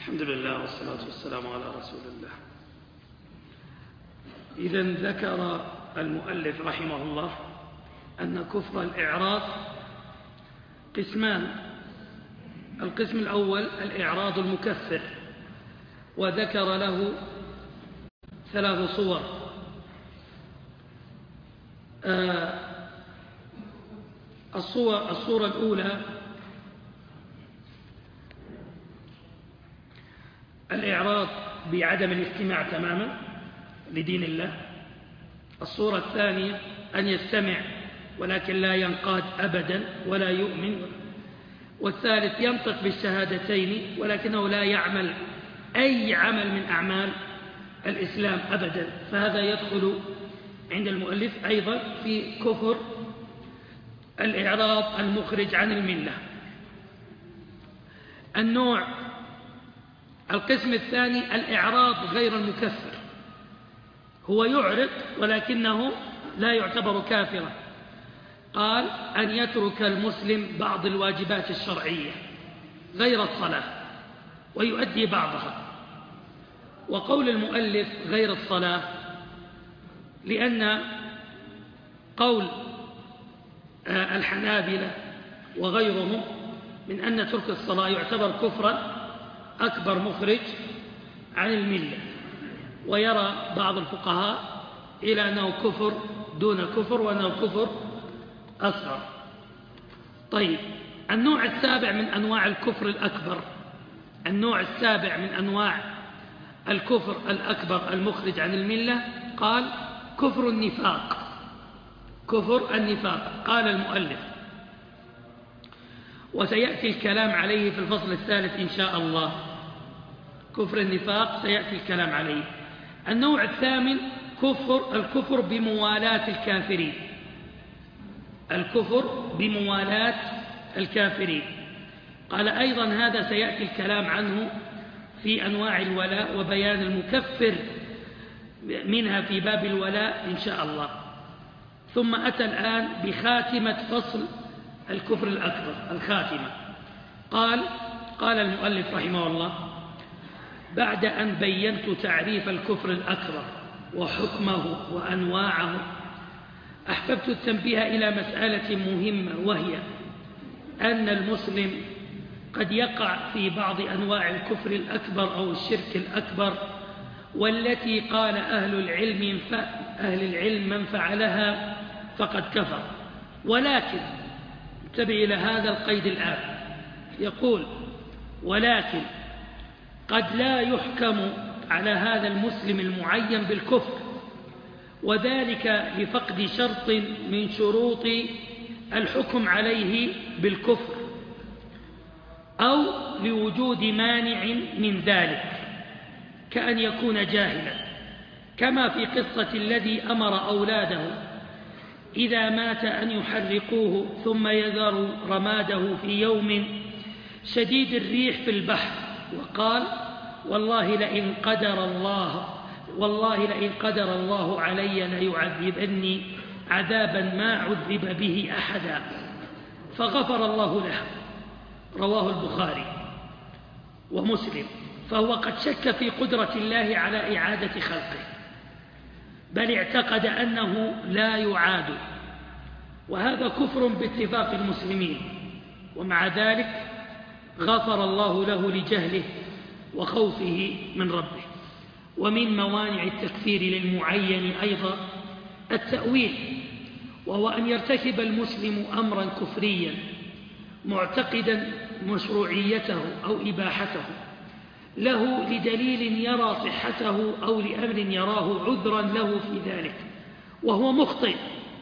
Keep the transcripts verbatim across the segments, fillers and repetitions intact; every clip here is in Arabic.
الحمد لله والصلاة والسلام على رسول الله. إذن ذكر المؤلف رحمه الله أن كفر الإعراض قسمان. القسم الأول الإعراض المكفر، وذكر له ثلاث صور. آه الصورة, الصورة الأولى الإعراض بعدم الاستماع تماما لدين الله. الصورة الثانية أن يستمع ولكن لا ينقاد أبدا ولا يؤمن. والثالث ينطق بالشهادتين ولكنه لا يعمل أي عمل من أعمال الإسلام أبدا، فهذا يدخل عند المؤلف أيضا في كفر الإعراض المخرج عن الملة. النوع القسم الثاني الإعراض غير المكفر، هو يعرض ولكنه لا يعتبر كافرا. قال أن يترك المسلم بعض الواجبات الشرعية غير الصلاة ويؤدي بعضها. وقول المؤلف غير الصلاة لأن قول الحنابلة وغيرهم من أن ترك الصلاة يعتبر كفرا أكبر مخرج عن الملة، ويرى بعض الفقهاء إلى أنه كفر دون كفر وأنه كفر أصغر. طيب، النوع السابع من أنواع الكفر الأكبر، النوع السابع من أنواع الكفر الأكبر المخرج عن الملة قال كفر النفاق. كفر النفاق قال المؤلف وسيأتي الكلام عليه في الفصل الثالث إن شاء الله. كفر النفاق سيأتي الكلام عليه. النوع الثامن كفر الكفر بموالاة الكافرين، الكفر بموالاة الكافرين. قال أيضا هذا سيأتي الكلام عنه في أنواع الولاء وبيان المكفر منها في باب الولاء إن شاء الله. ثم أتى الآن بخاتمة فصل الكفر الأكبر، الخاتمة. قال قال المؤلف رحمه الله بعد أن بينت تعريف الكفر الأكبر وحكمه وأنواعه، أحببت التنبيه إلى مسألة مهمة، وهي أن المسلم قد يقع في بعض أنواع الكفر الأكبر أو الشرك الأكبر، والتي قال أهل العلم أهل العلم من فعلها فقد كفر. ولكن انتبه إلى هذا القيد الآن، يقول ولكن قد لا يحكم على هذا المسلم المعين بالكفر، وذلك لفقد شرط من شروط الحكم عليه بالكفر أو لوجود مانع من ذلك، كأن يكون جاهلا، كما في قصة الذي أمر أولاده إذا مات أن يحرقوه ثم يذروا رماده في يوم شديد الريح في البحر، وقال والله لئن قدر الله والله لئن قدر الله علي ليعذبني عذابا ما عذب به أحدا، فغفر الله له. رواه البخاري ومسلم. فهو قد شك في قدرة الله على إعادة خلقه، بل اعتقد أنه لا يعاد، وهذا كفر باتفاق المسلمين. ومع ذلك غفر الله له لجهله وخوفه من ربه. ومن موانع التكفير للمعين أيضا التأويل، وهو أن يرتكب المسلم أمرا كفريا معتقدا مشروعيته أو إباحته له لدليل يرى صحته أو لأمر يراه عذرا له في ذلك، وهو مخطئ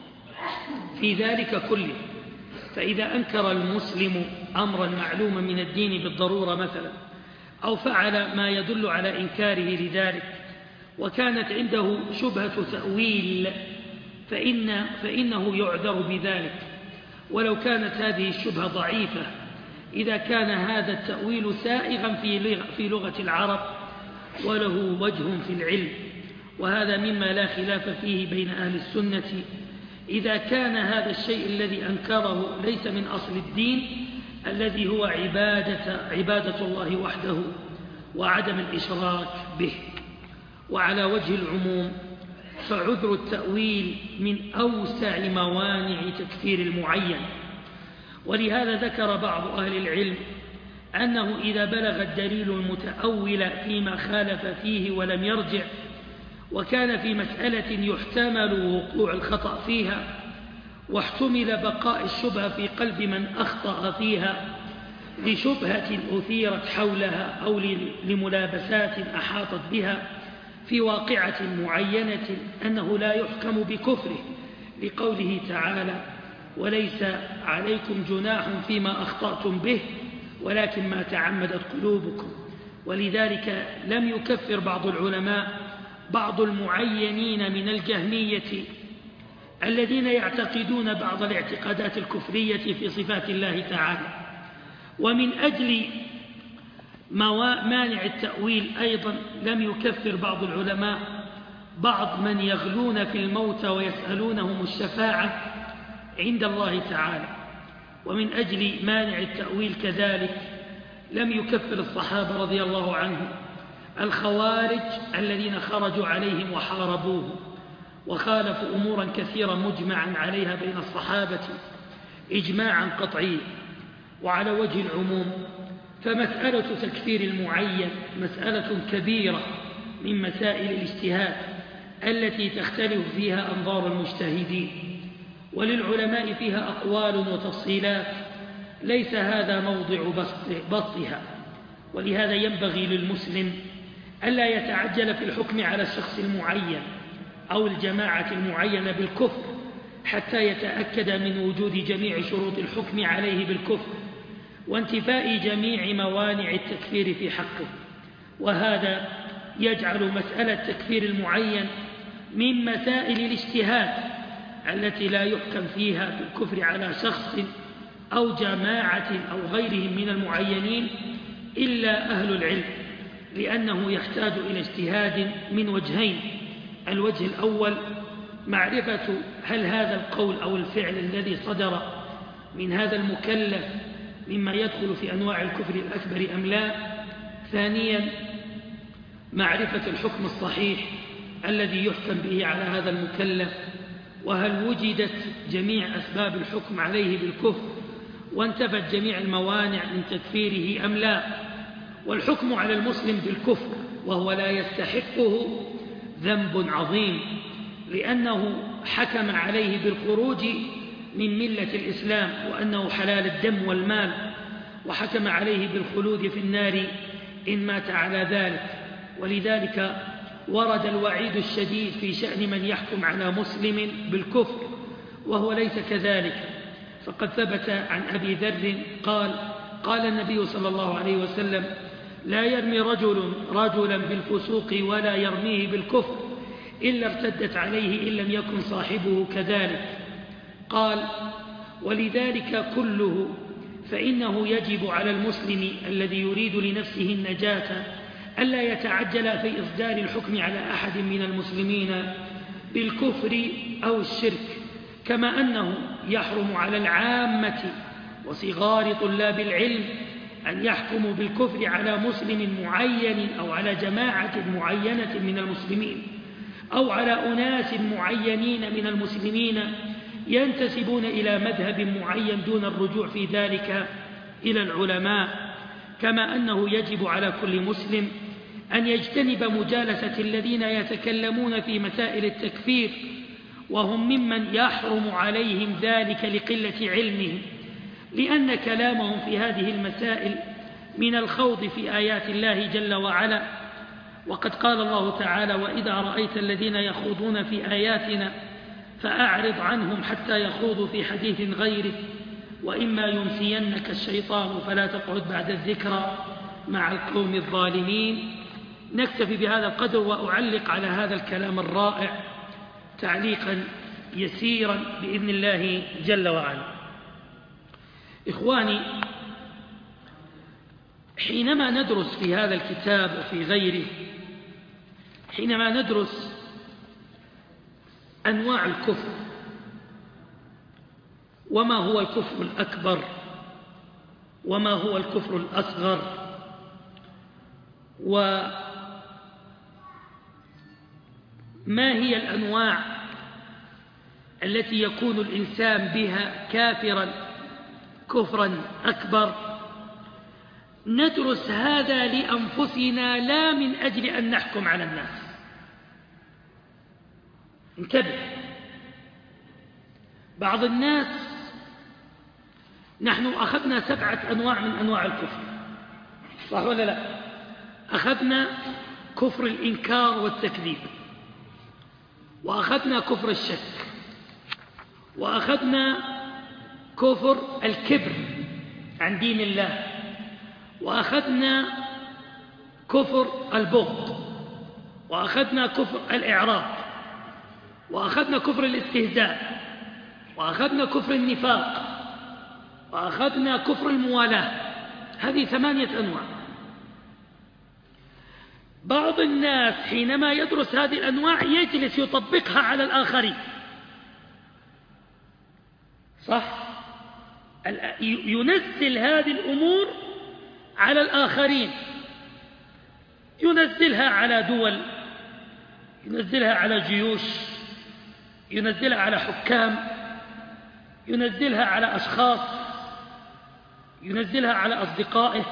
في ذلك كله. فإذا أنكر المسلم أمرا معلوما من الدين بالضرورة مثلا، أو فعل ما يدل على إنكاره لذلك وكانت عنده شبهة تأويل، فإن فإنه يعذر بذلك، ولو كانت هذه الشبهة ضعيفة، إذا كان هذا التأويل سائغا في لغة العرب وله وجه في العلم. وهذا مما لا خلاف فيه بين أهل السنة، إذا كان هذا الشيء الذي أنكره ليس من أصل الدين الذي هو عبادة, عبادة الله وحده وعدم الإشراك به. وعلى وجه العموم فعذر التأويل من أوسع موانع تكفير المعين، ولهذا ذكر بعض أهل العلم أنه إذا بلغ الدليل المتأول فيما خالف فيه ولم يرجع، وكان في مسألة يحتمل وقوع الخطأ فيها واحتمل بقاء الشبهة في قلب من أخطأ فيها لشبهة أثيرت حولها أو لملابسات أحاطت بها في واقعة معينة، أنه لا يحكم بكفره لقوله تعالى: وليس عليكم جناح فيما أخطأتم به ولكن ما تعمدت قلوبكم. ولذلك لم يكفر بعض العلماء بعض المعينين من الجهمية الذين يعتقدون بعض الاعتقادات الكفرية في صفات الله تعالى. ومن أجل مانع التأويل أيضا لم يكفر بعض العلماء بعض من يغلون في الموتى ويسألونهم الشفاعة عند الله تعالى. ومن أجل مانع التأويل كذلك لم يكفر الصحابة رضي الله عنهم الخوارج الذين خرجوا عليهم وحاربوه وخالفوا أمورا كثيرة مجمعا عليها بين الصحابة إجماعا قطعيا. وعلى وجه العموم فمسألة تكفير المعين مسألة كبيرة من مسائل الاجتهاد التي تختلف فيها أنظار المجتهدين، وللعلماء فيها أقوال وتفصيلات ليس هذا موضع بسطها. ولهذا ينبغي للمسلم ألا يتعجل في الحكم على الشخص المعين أو الجماعة المعينة بالكفر حتى يتأكد من وجود جميع شروط الحكم عليه بالكفر وانتفاء جميع موانع التكفير في حقه. وهذا يجعل مسألة تكفير المعين من مسائل الاجتهاد التي لا يحكم فيها بالكفر على شخص أو جماعة أو غيرهم من المعينين إلا أهل العلم، لأنه يحتاج إلى اجتهاد من وجهين: الوجه الأول معرفة هل هذا القول أو الفعل الذي صدر من هذا المكلف مما يدخل في أنواع الكفر الأكبر أم لا. ثانيا معرفة الحكم الصحيح الذي يحكم به على هذا المكلف، وهل وجدت جميع أسباب الحكم عليه بالكفر وانتفت جميع الموانع من تكفيره أم لا. والحكم على المسلم بالكفر وهو لا يستحقه ذنب عظيم، لأنه حكم عليه بالخروج من ملة الإسلام وأنه حلال الدم والمال، وحكم عليه بالخلود في النار إن مات على ذلك. ولذلك ورد الوعيد الشديد في شأن من يحكم على مسلم بالكفر وهو ليس كذلك. فقد ثبت عن أبي ذر قال: قال النبي صلى الله عليه وسلم: لا يرمي رجل رجلا بالفسوق ولا يرميه بالكفر إلا ارتدت عليه إن لم يكن صاحبه كذلك. قال: ولذلك كله فإنه يجب على المسلم الذي يريد لنفسه النجاة ألا يتعجل في إصدار الحكم على أحد من المسلمين بالكفر أو الشرك، كما أنه يحرم على العامة وصغار طلاب العلم أن يحكموا بالكفر على مسلم معين أو على جماعة معينة من المسلمين أو على أناس معينين من المسلمين ينتسبون إلى مذهب معين دون الرجوع في ذلك إلى العلماء. كما أنه يجب على كل مسلم أن يجتنب مجالسة الذين يتكلمون في مسائل التكفير وهم ممن يحرم عليهم ذلك لقلة علمهم، لأن كلامهم في هذه المسائل من الخوض في آيات الله جل وعلا. وقد قال الله تعالى: وإذا رأيت الذين يخوضون في آياتنا فأعرض عنهم حتى يخوضوا في حديث غيره وإما ينسينك الشيطان فلا تقعد بعد الذكرى مع القوم الظالمين. نكتفي بهذا القدر وأعلق على هذا الكلام الرائع تعليقا يسيرا بإذن الله جل وعلا. إخواني، حينما ندرس في هذا الكتاب وفي غيره، حينما ندرس أنواع الكفر وما هو الكفر الأكبر وما هو الكفر الأصغر وما هي الأنواع التي يكون الإنسان بها كافرا كفرا أكبر. ندرس هذا لأنفسنا لا من أجل أن نحكم على الناس. انتبه، بعض الناس، نحن أخذنا سبعة أنواع من أنواع الكفر، صح ولا لا؟ أخذنا كفر الإنكار والتكذيب، وأخذنا كفر الشك، وأخذنا كفر الكبر عن دين الله، وأخذنا كفر البغض، وأخذنا كفر الإعراض، وأخذنا كفر الاستهزاء، وأخذنا كفر النفاق، وأخذنا كفر الموالاة. هذه ثمانية أنواع. بعض الناس حينما يدرس هذه الأنواع يجلس يطبقها على الآخرين، صح؟ ينزل هذه الأمور على الآخرين، ينزلها على دول، ينزلها على جيوش، ينزلها على حكام، ينزلها على أشخاص، ينزلها على أصدقائه.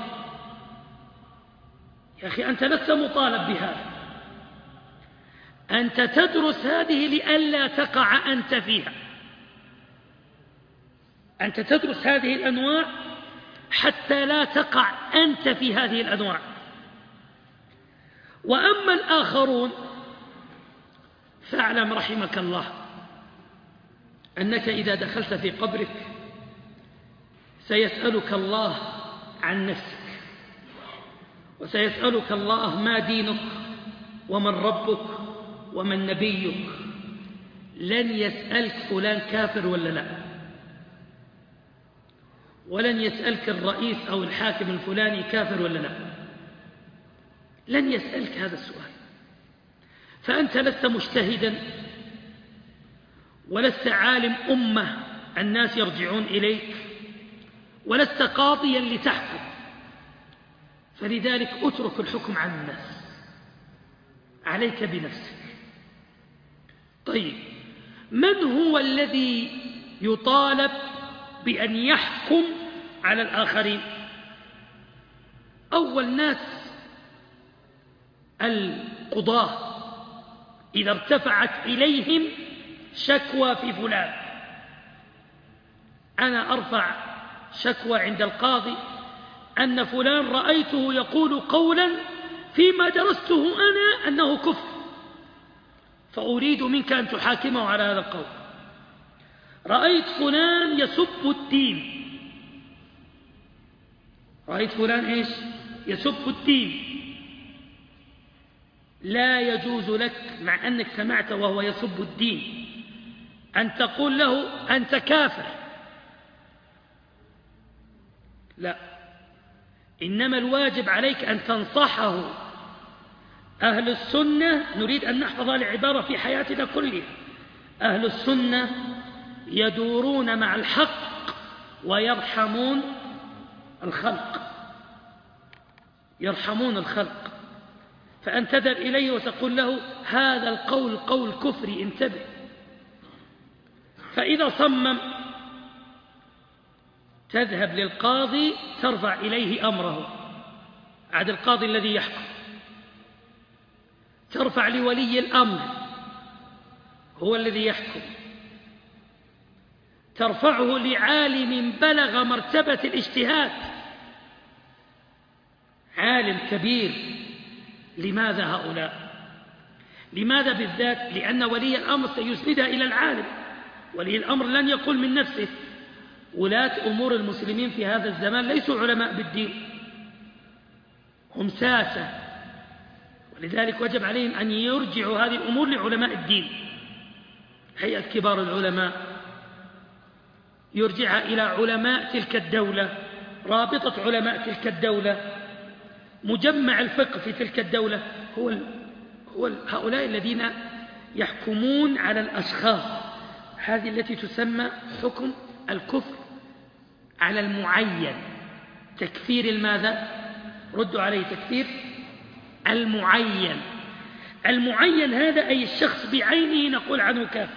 يا أخي أنت لست مطالب بهذا، أنت تدرس هذه لئلا تقع أنت فيها. أنت تدرس هذه الأنواع حتى لا تقع أنت في هذه الأنواع. وأما الآخرون فاعلم رحمك الله أنك إذا دخلت في قبرك سيسألك الله عن نفسك، وسيسألك الله ما دينك ومن ربك ومن نبيك. لن يسألك فلان كافر ولا لا، ولن يسألك الرئيس أو الحاكم الفلاني كافر ولا لا، لن يسألك هذا السؤال. فأنت لست مجتهدا، ولست عالم أمة الناس يرجعون إليك، ولست قاضيا لتحكم، فلذلك اترك الحكم عن الناس، عليك بنفسك. طيب، من هو الذي يطالب بأن يحكم على الآخرين؟ أول ناس القضاة، إذا ارتفعت إليهم شكوى في فلان، أنا أرفع شكوى عند القاضي أن فلان رأيته يقول قولا فيما درسته أنا أنه كفر، فأريد منك أن تحاكمه على هذا القول. رأيت فلان يسب الدين، رأيت فلان إيش؟ يسب الدين. لا يجوز لك مع أنك سمعت وهو يسب الدين أن تقول له أنت كافر، لا، إنما الواجب عليك أن تنصحه. أهل السنة، نريد أن نحفظ العبارة في حياتنا كلها، أهل السنة يدورون مع الحق ويرحمون الخلق، يرحمون الخلق. فأن تذهب إليه وتقول له هذا القول قول كفري، انتبه. فإذا صمم تذهب للقاضي ترفع إليه أمره، عاد القاضي الذي يحكم. ترفع لولي الأمر، هو الذي يحكم. ترفعه لعالم بلغ مرتبة الاجتهاد، عالم كبير. لماذا هؤلاء؟ لماذا بالذات؟ لأن ولي الأمر سيسندها إلى العالم، ولي الأمر لن يقول من نفسه. ولاة أمور المسلمين في هذا الزمان ليسوا علماء بالدين، هم ساسة، ولذلك وجب عليهم أن يرجعوا هذه الأمور لعلماء الدين. هيئة كبار العلماء يرجعها إلى علماء تلك الدولة، رابطة علماء تلك الدولة، مجمع الفقه في تلك الدولة. هو هو هؤلاء الذين يحكمون على الأشخاص. هذه التي تسمى حكم الكفر على المعين. تكفير الماذا؟ ردوا عليه، تكفير المعين. المعين هذا أي الشخص بعينه نقول عنه كافر،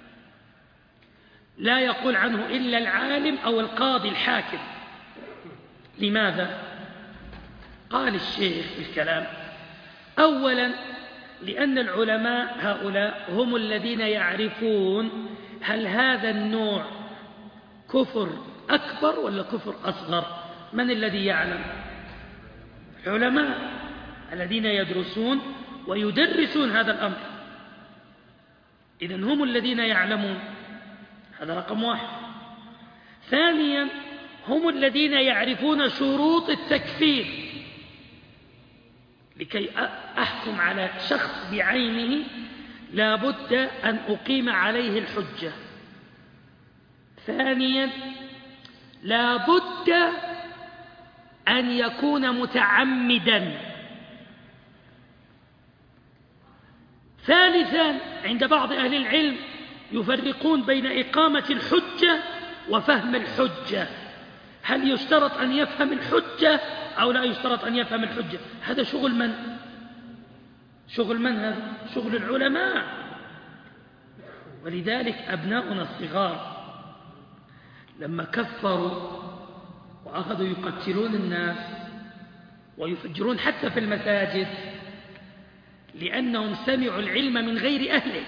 لا يقول عنه إلا العالم أو القاضي الحاكم. لماذا؟ قال الشيخ في الكلام: أولا لأن العلماء هؤلاء هم الذين يعرفون هل هذا النوع كفر أكبر ولا كفر أصغر. من الذي يعلم؟ العلماء الذين يدرسون ويدرسون هذا الأمر، إذن هم الذين يعلمون. هذا رقم واحد. ثانيا هم الذين يعرفون شروط التكفير. لكي أحكم على شخص بعينه لا بد أن أقيم عليه الحجة. ثانيا لا بد أن يكون متعمدا. ثالثا عند بعض أهل العلم يفرقون بين إقامة الحجة وفهم الحجة. هل يشترط أن يفهم الحجة أو لا يشترط أن يفهم الحجة؟ هذا شغل من؟ شغل من هذا؟ شغل العلماء. ولذلك أبناؤنا الصغار لما كفروا وأخذوا يقتلون الناس ويفجرون حتى في المساجد لأنهم سمعوا العلم من غير أهله،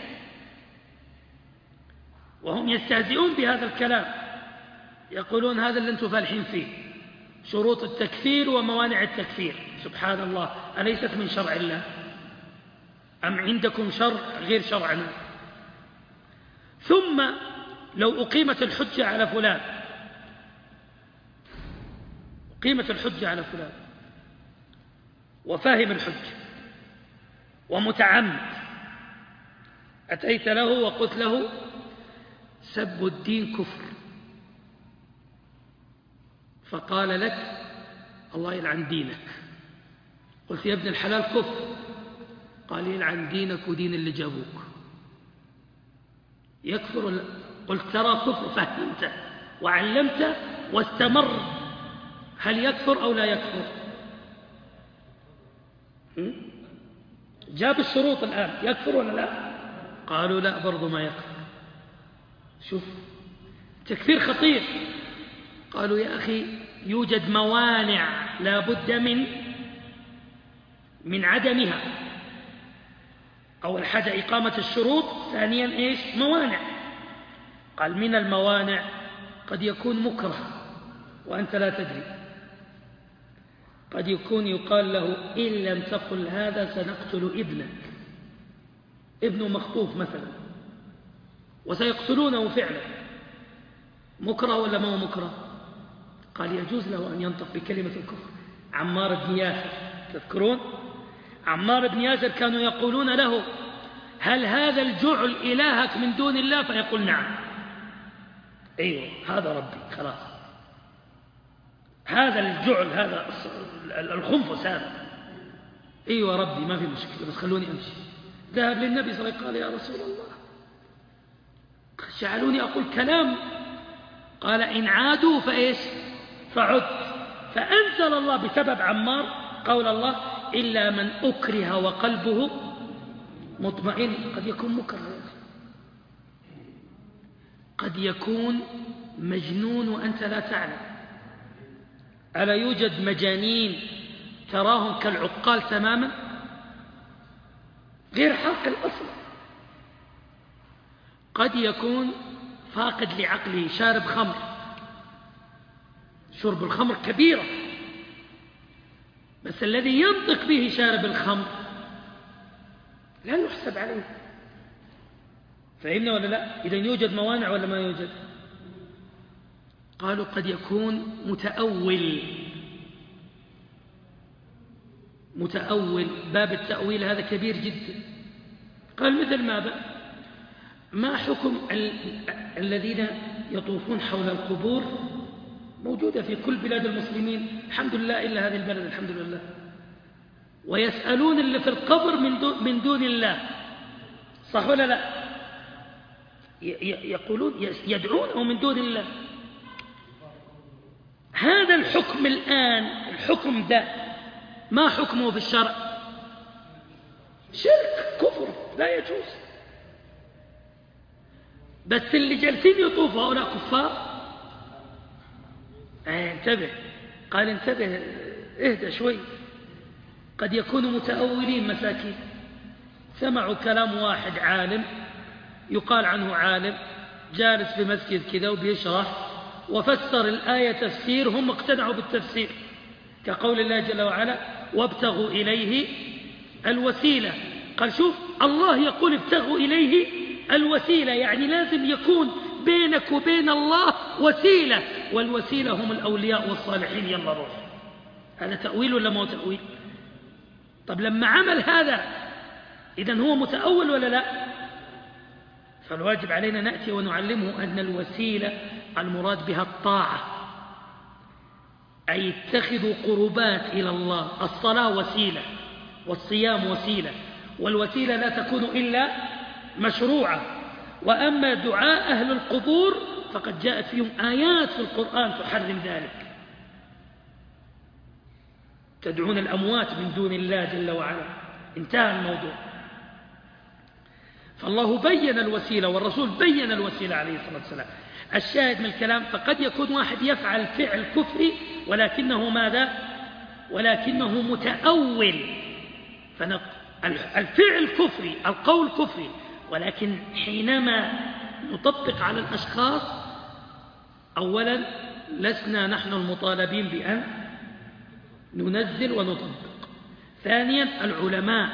وهم يستهزئون بهذا الكلام، يقولون هذا اللي أنتم فالحين فيه، شروط التكفير وموانع التكفير. سبحان الله، أليست من شرع الله؟ أم عندكم شرع غير شرعنا؟ ثم لو أقيمت الحجة على فلان، أقيمت الحجة على فلان وفاهم الحجة ومتعمد، أتيت له وقلت له سب الدين كفر، فقال لك الله يلعن دينك. قلت يا ابن الحلال كفر، قال يلعن دينك ودين اللي جابوك. يكفر؟ قلت ترى كفر، فهمته وعلمته واستمر، هل يكفر أو لا يكفر؟ جاب الشروط الآن، يكفر ولا لا؟ قالوا لا برضو ما يكفر. شوف تكفير خطير. قالوا يا أخي يوجد موانع لا بد من من عدمها. أول حاجة إقامة الشروط، ثانيا إيش؟ موانع. قال من الموانع قد يكون مكره وأنت لا تدري، قد يكون يقال له إن لم تقل هذا سنقتل ابنك، ابنه مخطوف مثلا وسيقتلونه فعلا، مكره ولا ما هو مكره؟ قال يجوز له أن ينطق بكلمة الكفر. عمار بن ياسر، تذكرون عمار بن ياسر كانوا يقولون له هل هذا الجعل إلهك من دون الله؟ فيقول نعم. أيوه هذا ربي، خلاص هذا الجعل، هذا الخنفس هذا، أيوه ربي ما في مشكلة بس خلوني أمشي. ذهب للنبي صلى الله عليه وسلم قال يا رسول الله جعلوني أقول كلام، قال إن عادوا فإيش؟ فعد. فأنزل الله بسبب عمار قول الله إلا من أكره وقلبه مطمئن. قد يكون مكره، قد يكون مجنون وأنت لا تعلم. ألا يوجد مجانين تراهم كالعقال تماما غير عاقل أصلا؟ قد يكون فاقد لعقله، شارب خمر، شرب الخمر كبيرة، بس الذي ينطق به شارب الخمر لا يحسب عليه. فهمنا ولا لا؟ إذن يوجد موانع ولا ما يوجد؟ قالوا قد يكون متأول. متأول، باب التأويل هذا كبير جدا. قال مثل ماذا؟ ما حكم ال... الذين يطوفون حول القبور؟ موجودة في كل بلاد المسلمين الحمد لله إلا هذه البلد الحمد لله. ويسألون اللي في القبر من دون, من دون الله، صح ولا لا؟ يقولون يدعونه من دون الله. هذا الحكم الآن، الحكم ده ما حكمه في الشرع؟ شرك كفر لا يجوز. بس اللي جالسين يطوفوا هؤلاء كفار. اه انتبه، قال انتبه اهدى شوي، قد يكونوا متأولين مساكين، سمعوا كلام واحد عالم يقال عنه عالم جالس في مسجد كذا وبيشرح وفسر الآية تفسير، هم اقتنعوا بالتفسير كقول الله جل وعلا وابتغوا إليه الوسيلة. قال شوف الله يقول ابتغوا إليه الوسيلة، يعني لازم يكون بينك وبين الله وسيلة، والوسيلة هم الأولياء والصالحين، يلا روح. هذا تأويل ولا ما هو تأويل؟ طب لما عمل هذا إذن هو متأول ولا لا؟ فالواجب علينا نأتي ونعلمه أن الوسيلة المراد بها الطاعة، أي اتخذوا قربات إلى الله. الصلاة وسيلة والصيام وسيلة، والوسيلة لا تكون إلا مشروعة. وأما دعاء أهل القبور فقد جاءت فيهم آيات في القرآن تحرم ذلك. تدعون الأموات من دون الله جل وعلا، انتهى الموضوع. فالله بين الوسيلة والرسول بين الوسيلة عليه الصلاة والسلام. الشاهد من الكلام فقد يكون واحد يفعل فعل كفري ولكنه ماذا؟ ولكنه متأول. فالفعل كفري، القول كفري، ولكن حينما نطبق على الأشخاص أولا لسنا نحن المطالبين بأن ننزل ونطبق. ثانيا العلماء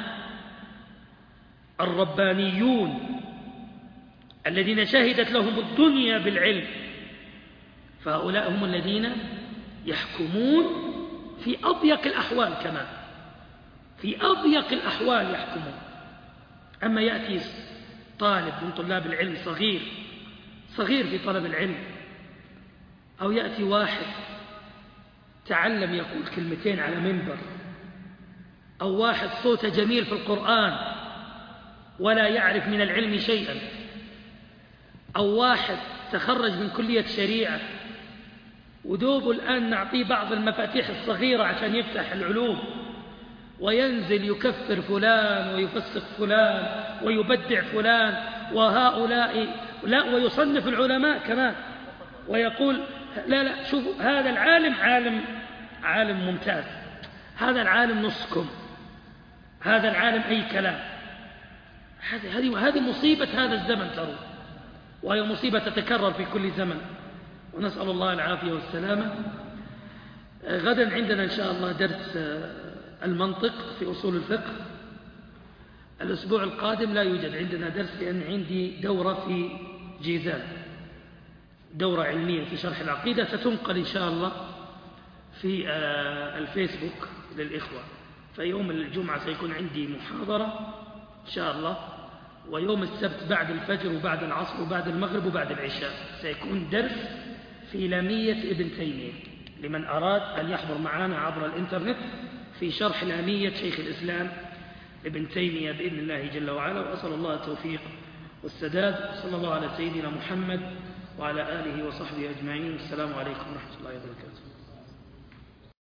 الربانيون الذين شهدت لهم الدنيا بالعلم، فهؤلاء هم الذين يحكمون في أضيق الأحوال، كمان في أضيق الأحوال يحكمون. أما يأتي طالب من طلاب العلم صغير صغير في طلب العلم، أو يأتي واحد تعلم يقول كلمتين على منبر، أو واحد صوته جميل في القرآن ولا يعرف من العلم شيئا، أو واحد تخرج من كلية شريعة ودوب الآن نعطيه بعض المفاتيح الصغيرة عشان يفتح العلوم، وينزل يكفر فلان ويفسق فلان ويبدع فلان وهؤلاء لا، ويصنف العلماء كمان ويقول لا لا شوفوا هذا العالم عالم عالم ممتاز، هذا العالم نصكم، هذا العالم أي كلام. هذه هذه مصيبة هذا الزمن ترى، وهي مصيبة تتكرر في كل زمن، ونسأل الله العافية والسلامة. غدا عندنا إن شاء الله درس المنطق في أصول الفقه. الأسبوع القادم لا يوجد عندنا درس لأن عندي دورة في جيزان، دورة علمية في شرح العقيدة ستنقل إن شاء الله في الفيسبوك للإخوة. فيوم الجمعة سيكون عندي محاضرة إن شاء الله، ويوم السبت بعد الفجر وبعد العصر وبعد المغرب وبعد العشاء سيكون درس في لامية ابن تيمية لمن أراد أن يحضر معنا عبر الإنترنت في شرح لامية شيخ الإسلام ابن تيمية بإذن الله جل وعلا. وأسأل الله التوفيق والسداد. صلى الله على سيدنا محمد وعلى آله وصحبه أجمعين. السلام عليكم ورحمة الله وبركاته.